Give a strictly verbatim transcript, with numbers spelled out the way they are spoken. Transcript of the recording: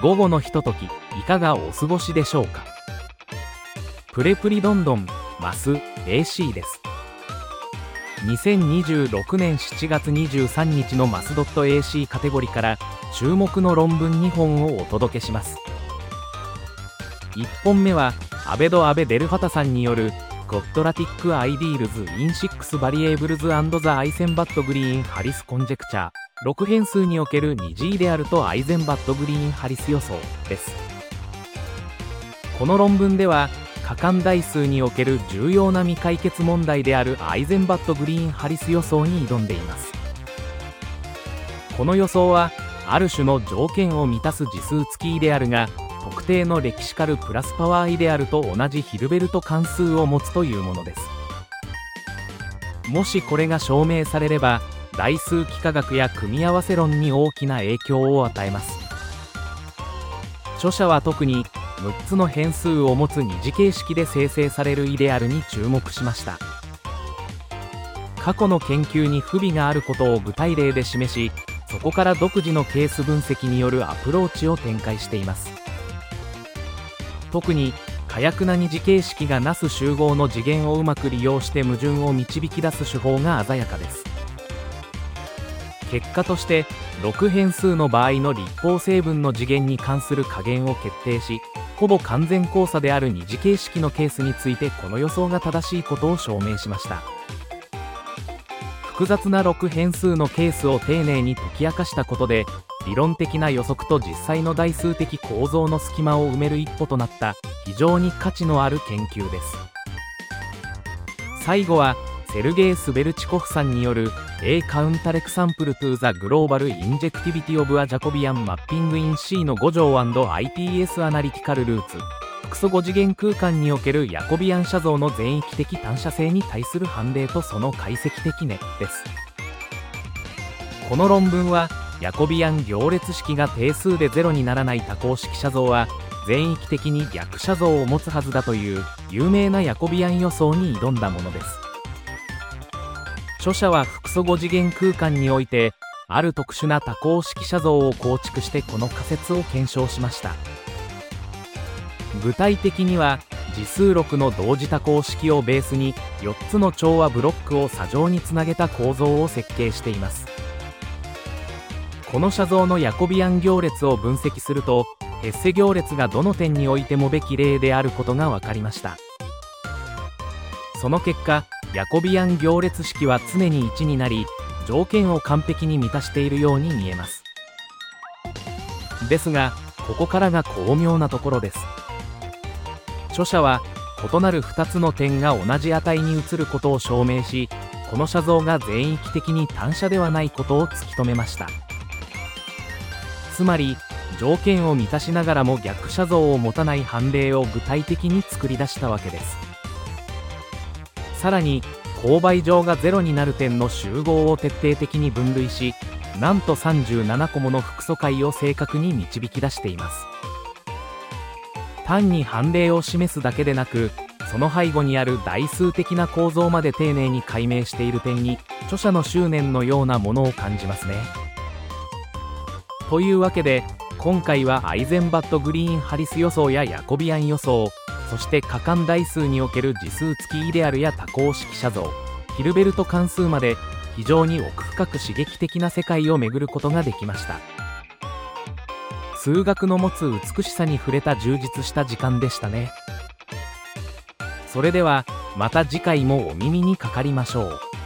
午後のひととき、いかがお過ごしでしょうか。プレプリどんどんマス エーシー です。にせんにじゅうろくねんしちがつにじゅうさんにちのマス .エーシー カテゴリから注目の論文にほんをお届けします。いっぽんめはアベド・アベ・デルファタさんによるコッドラティック・アイディールズ・イン・シックス・バリエーブルズ・アンド・ザ・アイゼンバット・グリーン・ハリス・コンジェクチャーろく変数における二次イデアルとアイゼンバット・グリーン・ハリス予想です。この論文では可感代数における重要な未解決問題であるアイゼンバット・グリーン・ハリス予想に挑んでいます。この予想はある種の条件を満たす次数付きイデアルが特定のレキシカルプラスパワーイデアルと同じヒルベルト関数を持つというものです。もしこれが証明されれば代数幾何学や組み合わせ論に大きな影響を与えます。著者は特にむっつの変数を持つ二次形式で生成されるイデアルに注目しました。過去の研究に不備があることを具体例で示し、そこから独自のケース分析によるアプローチを展開しています。特に可約な二次形式がなす集合の次元をうまく利用して矛盾を導き出す手法が鮮やかです。結果としてろく変数の場合の立方成分の次元に関する加減を決定し、ほぼ完全交差である二次形式のケースについてこの予想が正しいことを証明しました。複雑なろく変数のケースを丁寧に解き明かしたことで、理論的な予測と実際の代数的構造の隙間を埋める一歩となった非常に価値のある研究です。最後はセルゲイ・スベルチコフさんによる A Counter Example to the Global Injectivity of a Jacobian Mapping in C のご乗 &アイピーエス Analytical Roots複素ご次元空間におけるヤコビアン写像の全域的単写性に対する判例とその解析的根です。この論文はヤコビアン行列式が定数でゼロにならない多項式写像は全域的に逆写像を持つはずだという有名なヤコビアン予想に挑んだものです。著者は複素ご次元空間においてある特殊な多項式写像を構築してこの仮説を検証しました。具体的には次数ろくの同時多項式をベースによっつの調和ブロックを左上につなげた構造を設計しています。この写像のヤコビアン行列を分析するとヘッセ行列がどの点においてもべき例であることが分かりました。その結果ヤコビアン行列式は常にいちになり条件を完璧に満たしているように見えます。ですがここからが巧妙なところです。著者は異なるふたつの点が同じ値に移ることを証明し、この写像が全域的に単写ではないことを突き止めました。つまり条件を満たしながらも逆写像を持たない判例を具体的に作り出したわけです。さらに勾配上がゼロになる点の集合を徹底的に分類し、なんとさんじゅうななこもの複素解を正確に導き出しています。単に判例を示すだけでなく、その背後にある代数的な構造まで丁寧に解明している点に著者の執念のようなものを感じますね。というわけで今回はアイゼンバット・グリーン・ハリス予想やヤコビアン予想、そして可感代数における次数付きイデアルや多項式写像、ヒルベルト関数まで非常に奥深く刺激的な世界を巡ることができました。数学の持つ美しさに触れた充実した時間でしたね。それではまた次回もお耳にかかりましょう。